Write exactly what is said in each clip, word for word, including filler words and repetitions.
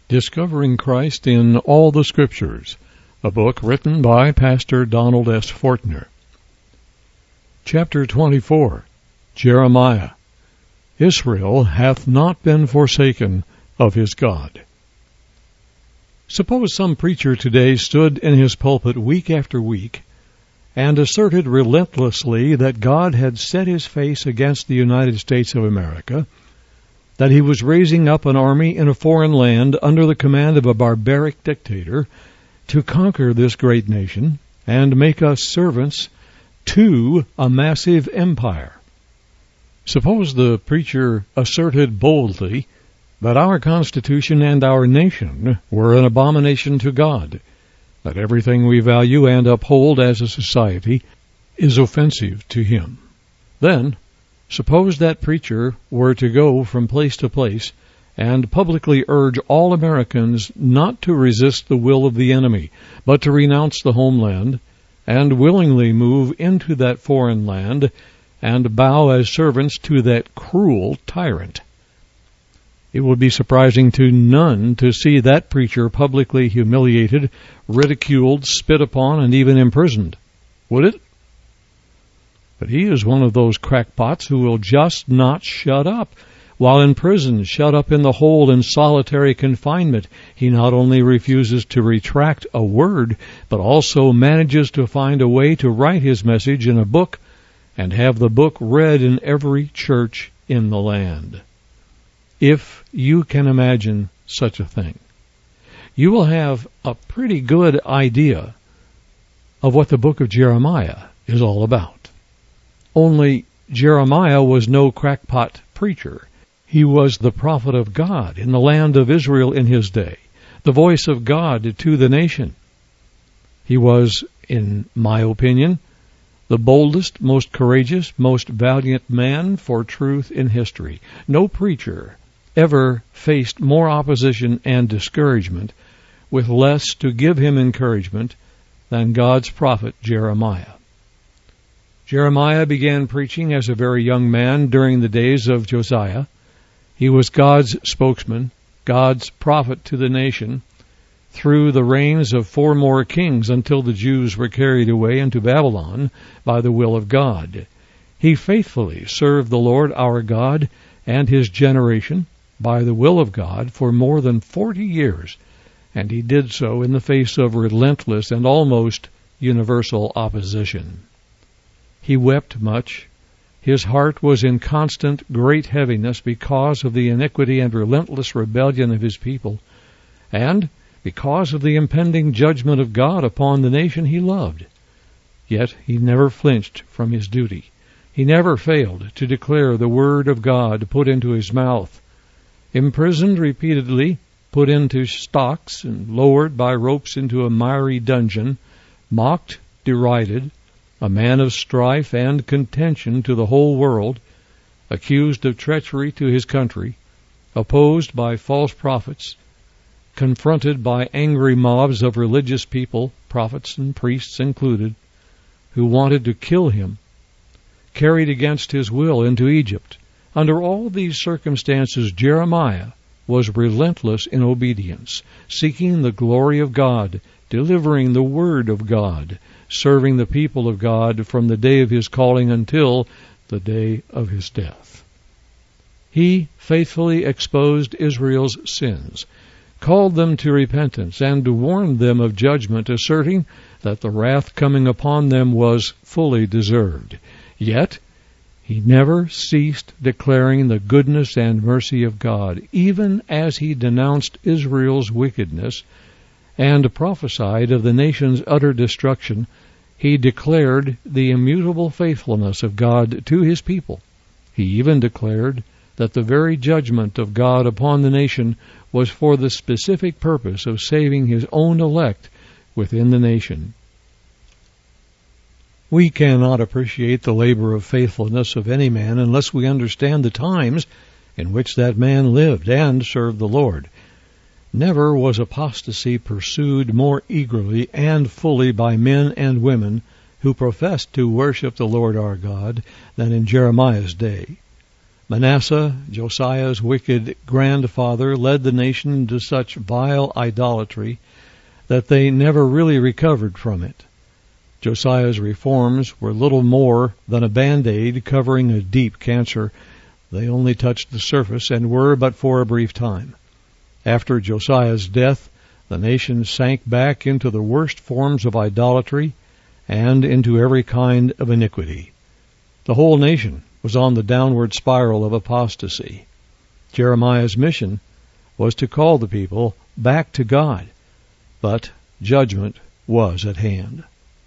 Discovering Christ in All the Scriptures, a book written by Pastor Donald S. Fortner. Chapter twenty-four, Jeremiah. Israel hath not been forsaken of his God. Suppose some preacher today stood in his pulpit week after week and asserted relentlessly that God had set his face against the United States of America, that he was raising up an army in a foreign land under the command of a barbaric dictator to conquer this great nation and make us servants to a massive empire. Suppose the preacher asserted boldly that our Constitution and our nation were an abomination to God, that everything we value and uphold as a society is offensive to him. Then, suppose that preacher were to go from place to place and publicly urge all Americans not to resist the will of the enemy, but to renounce the homeland and willingly move into that foreign land and bow as servants to that cruel tyrant. It would be surprising to none to see that preacher publicly humiliated, ridiculed, spit upon, and even imprisoned. Would it? But he is one of those crackpots who will just not shut up. While in prison, shut up in the hole in solitary confinement, he not only refuses to retract a word, but also manages to find a way to write his message in a book and have the book read in every church in the land. If you can imagine such a thing, you will have a pretty good idea of what the book of Jeremiah is all about. Only Jeremiah was no crackpot preacher. He was the prophet of God in the land of Israel in his day, the voice of God to the nation. He was, in my opinion, the boldest, most courageous, most valiant man for truth in history. No preacher ever faced more opposition and discouragement with less to give him encouragement than God's prophet Jeremiah. Jeremiah began preaching as a very young man during the days of Josiah. He was God's spokesman, God's prophet to the nation, through the reigns of four more kings until the Jews were carried away into Babylon by the will of God. He faithfully served the Lord our God and his generation by the will of God for more than forty years, and he did so in the face of relentless and almost universal opposition. He wept much. His heart was in constant great heaviness because of the iniquity and relentless rebellion of his people, and because of the impending judgment of God upon the nation he loved. Yet he never flinched from his duty. He never failed to declare the word of God put into his mouth. Imprisoned repeatedly, put into stocks, and lowered by ropes into a miry dungeon, mocked, derided, a man of strife and contention to the whole world, accused of treachery to his country, opposed by false prophets, confronted by angry mobs of religious people, prophets and priests included, who wanted to kill him, carried against his will into Egypt. Under all these circumstances, Jeremiah was relentless in obedience, seeking the glory of God, delivering the word of God, serving the people of God from the day of his calling until the day of his death. He faithfully exposed Israel's sins, called them to repentance, and warned them of judgment, asserting that the wrath coming upon them was fully deserved. Yet he never ceased declaring the goodness and mercy of God, even as he denounced Israel's wickedness and prophesied of the nation's utter destruction. He declared the immutable faithfulness of God to his people. He even declared that the very judgment of God upon the nation was for the specific purpose of saving his own elect within the nation. We cannot appreciate the labor of faithfulness of any man unless we understand the times in which that man lived and served the Lord. Never was apostasy pursued more eagerly and fully by men and women who professed to worship the Lord our God than in Jeremiah's day. Manasseh, Josiah's wicked grandfather, led the nation into such vile idolatry that they never really recovered from it. Josiah's reforms were little more than a band-aid covering a deep cancer. They only touched the surface and were but for a brief time. After Josiah's death, the nation sank back into the worst forms of idolatry and into every kind of iniquity. The whole nation was on the downward spiral of apostasy. Jeremiah's mission was to call the people back to God, but judgment was at hand.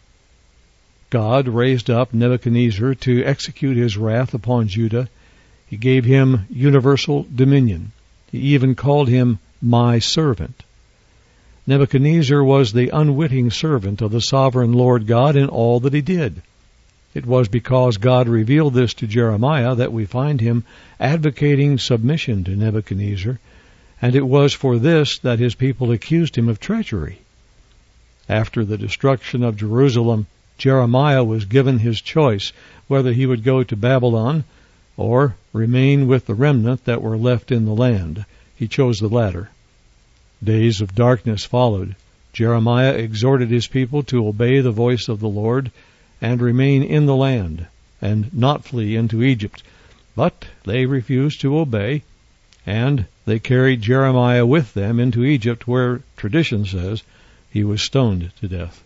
God raised up Nebuchadnezzar to execute his wrath upon Judah. He gave him universal dominion. He even called him my servant. Nebuchadnezzar was the unwitting servant of the sovereign Lord God in all that he did. It was because God revealed this to Jeremiah that we find him advocating submission to Nebuchadnezzar, and it was for this that his people accused him of treachery. After the destruction of Jerusalem, Jeremiah was given his choice whether he would go to Babylon or remain with the remnant that were left in the land. He chose the latter. Days of darkness followed. Jeremiah exhorted his people to obey the voice of the Lord and remain in the land and not flee into Egypt. But they refused to obey, and they carried Jeremiah with them into Egypt, where tradition says he was stoned to death.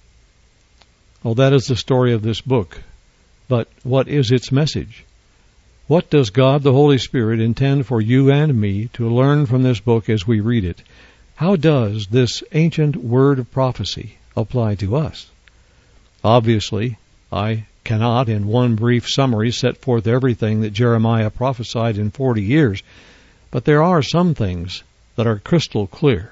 Well, that is the story of this book. But what is its message? What does God the Holy Spirit intend for you and me to learn from this book as we read it? How does this ancient word of prophecy apply to us? Obviously, I cannot in one brief summary set forth everything that Jeremiah prophesied in forty years, but there are some things that are crystal clear.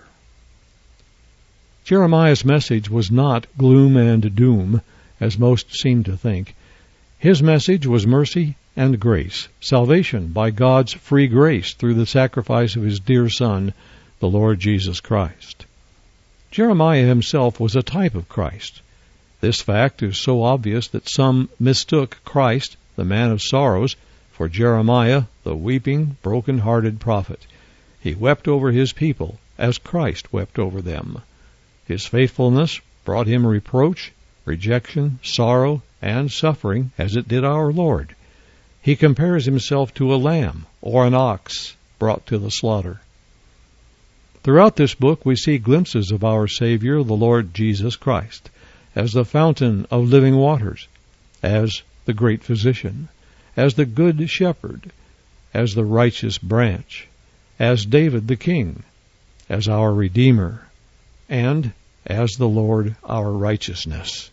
Jeremiah's message was not gloom and doom, as most seem to think. His message was mercy and grace, salvation by God's free grace through the sacrifice of his dear Son, the Lord Jesus Christ. Jeremiah himself was a type of Christ. This fact is so obvious that some mistook Christ, the man of sorrows, for Jeremiah, the weeping, broken-hearted prophet. He wept over his people as Christ wept over them. His faithfulness brought him reproach, rejection, sorrow, and suffering, as it did our Lord. He compares himself to a lamb or an ox brought to the slaughter. Throughout this book we see glimpses of our Savior, the Lord Jesus Christ, as the fountain of living waters, as the great physician, as the good shepherd, as the righteous branch, as David the king, as our Redeemer, and as the Lord our righteousness.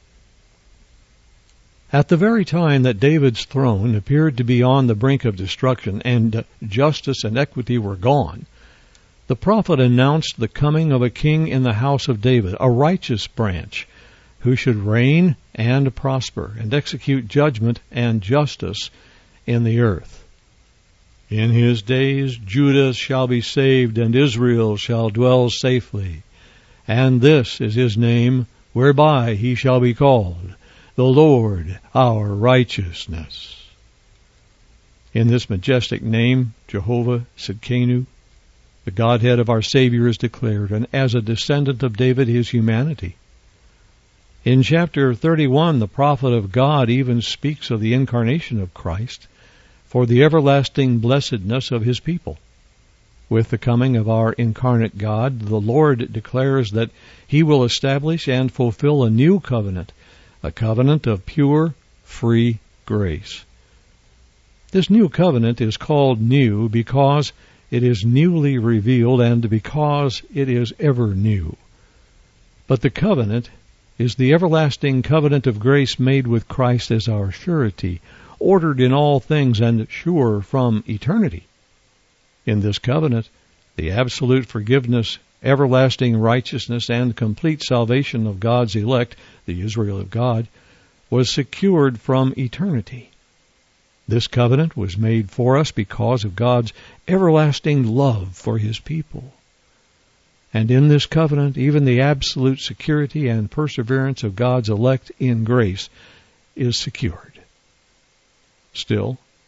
At the very time that David's throne appeared to be on the brink of destruction and justice and equity were gone, the prophet announced the coming of a king in the house of David, a righteous branch, who should reign and prosper and execute judgment and justice in the earth. In his days Judah shall be saved, and Israel shall dwell safely. And this is his name, whereby he shall be called, the Lord our righteousness. In this majestic name, Jehovah Sidkenu, the Godhead of our Savior is declared, and as a descendant of David, his humanity. In chapter thirty-one, the prophet of God even speaks of the incarnation of Christ for the everlasting blessedness of his people. With the coming of our incarnate God, the Lord declares that he will establish and fulfill a new covenant, a covenant of pure, free grace. This new covenant is called new because it is newly revealed and because it is ever new. But the covenant is the everlasting covenant of grace made with Christ as our surety, ordered in all things and sure from eternity. In this covenant, the absolute forgiveness, everlasting righteousness, and complete salvation of God's elect, the Israel of God, was secured from eternity. This covenant was made for us because of God's everlasting love for his people. And in this covenant, even the absolute security and perseverance of God's elect in grace is secured. Still,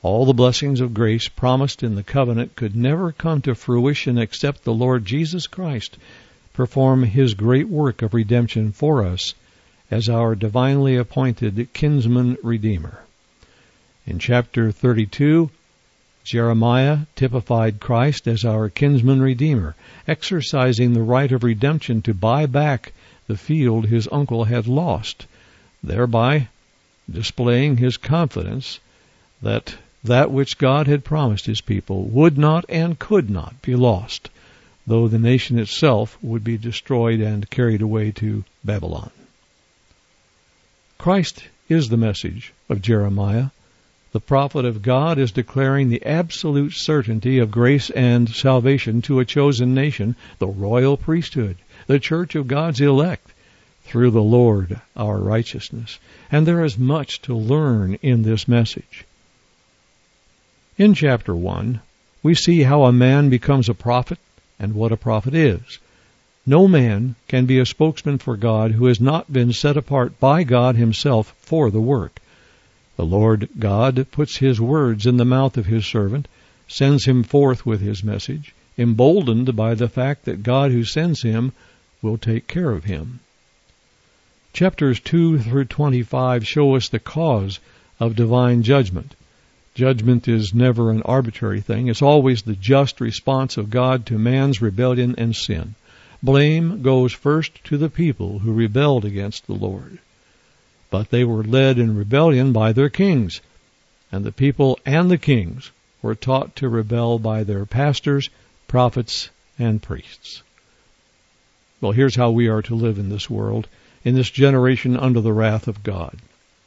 All the blessings of grace promised in the covenant could never come to fruition except the Lord Jesus Christ perform his great work of redemption for us as our divinely appointed kinsman redeemer. In chapter thirty-two, Jeremiah typified Christ as our kinsman redeemer, exercising the right of redemption to buy back the field his uncle had lost, thereby displaying his confidence that that which God had promised his people would not and could not be lost, though the nation itself would be destroyed and carried away to Babylon. Christ is the message of Jeremiah. The prophet of God is declaring the absolute certainty of grace and salvation to a chosen nation, the royal priesthood, the church of God's elect, through the Lord our righteousness. And there is much to learn in this message. In chapter one, we see how a man becomes a prophet and what a prophet is. No man can be a spokesman for God who has not been set apart by God himself for the work. The Lord God puts his words in the mouth of his servant, sends him forth with his message, emboldened by the fact that God who sends him will take care of him. Chapters two through twenty-five show us the cause of divine judgment. Judgment is never an arbitrary thing. It's always the just response of God to man's rebellion and sin. Blame goes first to the people who rebelled against the Lord. But they were led in rebellion by their kings, and the people and the kings were taught to rebel by their pastors, prophets, and priests. Well, here's how we are to live in this world, in this generation under the wrath of God.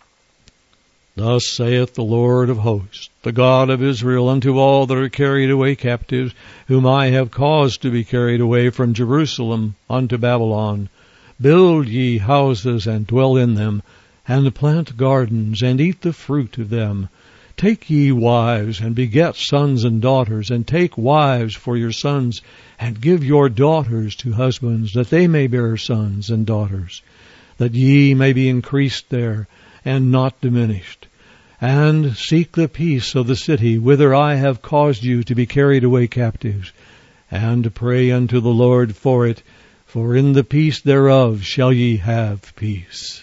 Thus saith the Lord of hosts, the God of Israel, unto all that are carried away captives, whom I have caused to be carried away from Jerusalem unto Babylon, build ye houses and dwell in them, and plant gardens, and eat the fruit of them. Take ye wives, and beget sons and daughters, and take wives for your sons, and give your daughters to husbands, that they may bear sons and daughters, that ye may be increased there, and not diminished. And seek the peace of the city, whither I have caused you to be carried away captives, and pray unto the Lord for it, for in the peace thereof shall ye have peace.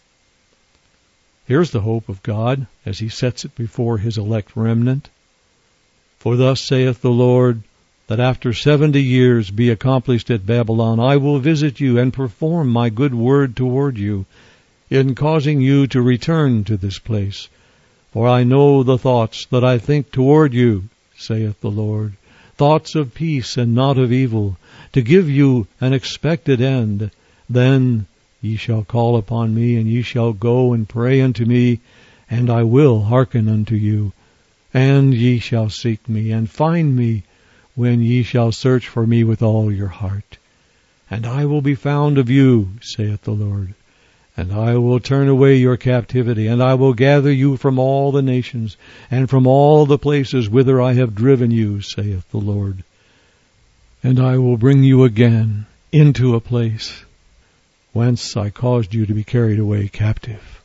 Here's the hope of God as he sets it before his elect remnant. For thus saith the Lord, that after seventy years be accomplished at Babylon, I will visit you and perform my good word toward you, in causing you to return to this place. For I know the thoughts that I think toward you, saith the Lord, thoughts of peace and not of evil, to give you an expected end. Then ye shall call upon me, and ye shall go and pray unto me, and I will hearken unto you. And ye shall seek me, and find me, when ye shall search for me with all your heart. And I will be found of you, saith the Lord. And I will turn away your captivity, and I will gather you from all the nations, and from all the places whither I have driven you, saith the Lord. And I will bring you again into a place whence I caused you to be carried away captive.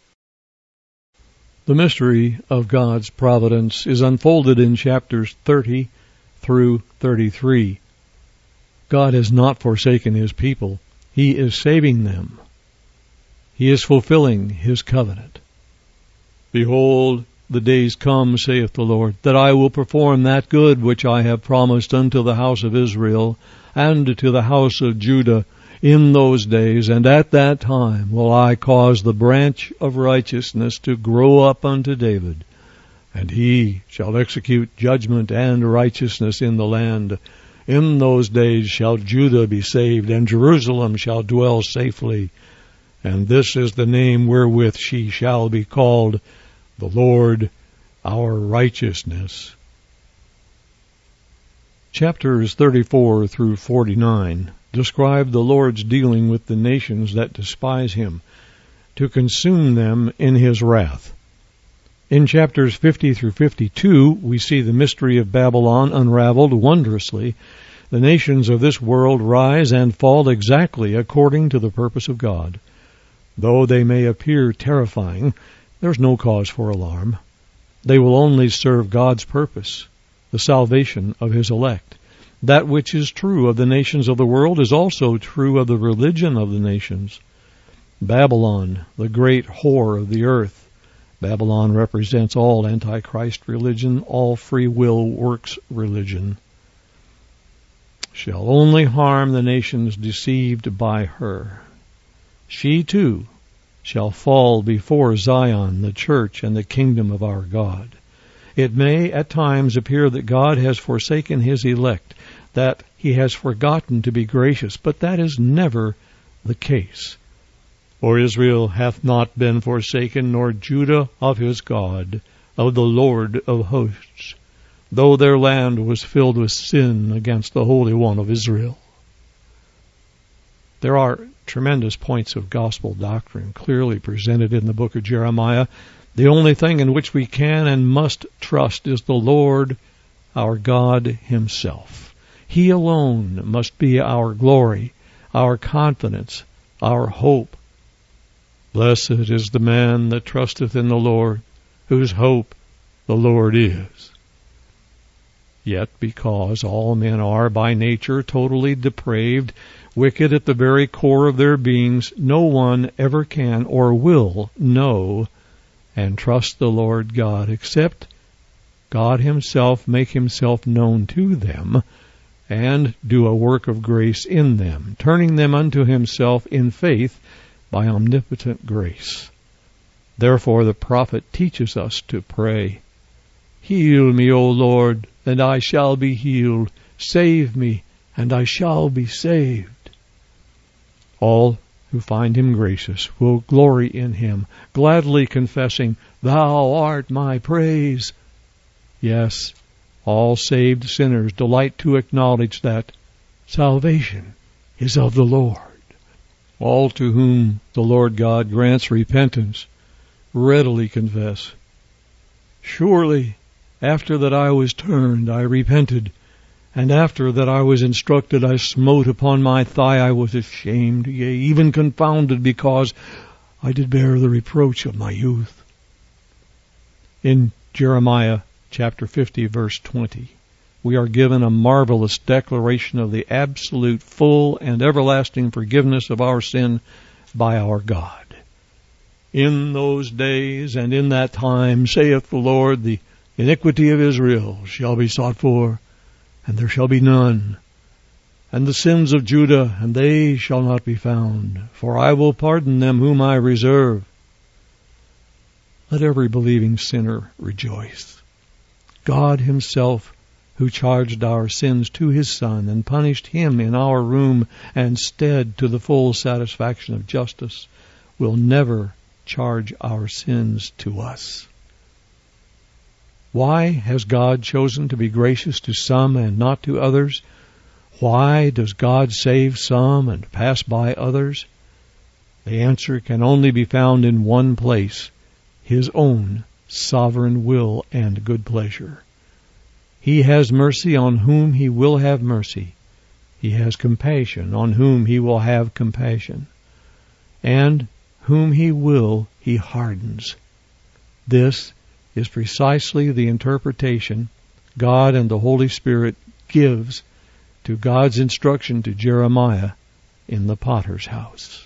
The mystery of God's providence is unfolded in chapters thirty through thirty-three. God has not forsaken his people. He is saving them. He is fulfilling his covenant. Behold, the days come, saith the Lord, that I will perform that good which I have promised unto the house of Israel and to the house of Judah in those days, and at that time will I cause the branch of righteousness to grow up unto David, and he shall execute judgment and righteousness in the land. In those days shall Judah be saved, and Jerusalem shall dwell safely. And this is the name wherewith she shall be called, the Lord our righteousness. Chapters thirty-four through forty-nine describe the Lord's dealing with the nations that despise him, to consume them in his wrath. In chapters fifty through fifty-two, we see the mystery of Babylon unraveled wondrously. The nations of this world rise and fall exactly according to the purpose of God. Though they may appear terrifying, there's no cause for alarm. They will only serve God's purpose, the salvation of his elect. That which is true of the nations of the world is also true of the religion of the nations. Babylon, the great whore of the earth. Babylon represents all Antichrist religion, all free will works religion. Shall only harm the nations deceived by her. She too shall fall before Zion, the church and the kingdom of our God. It may at times appear that God has forsaken his elect, that he has forgotten to be gracious, but that is never the case. For Israel hath not been forsaken, nor Judah of his God, of the Lord of hosts, though their land was filled with sin against the Holy One of Israel. There are tremendous points of gospel doctrine clearly presented in the book of Jeremiah. The only thing in which we can and must trust is the Lord our God himself. He alone must be our glory, our confidence, our hope. Blessed is the man that trusteth in the Lord, whose hope the Lord is. Yet because all men are by nature totally depraved, wicked at the very core of their beings, no one ever can or will know and trust the Lord God, except God himself make himself known to them and do a work of grace in them, turning them unto himself in faith by omnipotent grace. Therefore the prophet teaches us to pray, Heal me, O Lord, and I shall be healed. Save me, and I shall be saved. All who find him gracious will glory in him, gladly confessing, Thou art my praise. Yes, all saved sinners delight to acknowledge that salvation is of the Lord. All to whom the Lord God grants repentance readily confess, Surely, after that I was turned, I repented, and after that I was instructed, I smote upon my thigh, I was ashamed, yea, even confounded, because I did bear the reproach of my youth. In Jeremiah chapter fifty, verse twenty, we are given a marvelous declaration of the absolute, full, and everlasting forgiveness of our sin by our God. In those days and in that time, saith the Lord, the iniquity of Israel shall be sought for, and there shall be none. And the sins of Judah, and they shall not be found. For I will pardon them whom I reserve. Let every believing sinner rejoice. God himself, who charged our sins to his Son, and punished him in our room and stead to the full satisfaction of justice, will never charge our sins to us. Why has God chosen to be gracious to some and not to others? Why does God save some and pass by others? The answer can only be found in one place, his own sovereign will and good pleasure. He has mercy on whom he will have mercy. He has compassion on whom he will have compassion. And whom he will, he hardens. This is precisely the interpretation God and the Holy Spirit gives to God's instruction to Jeremiah in the potter's house.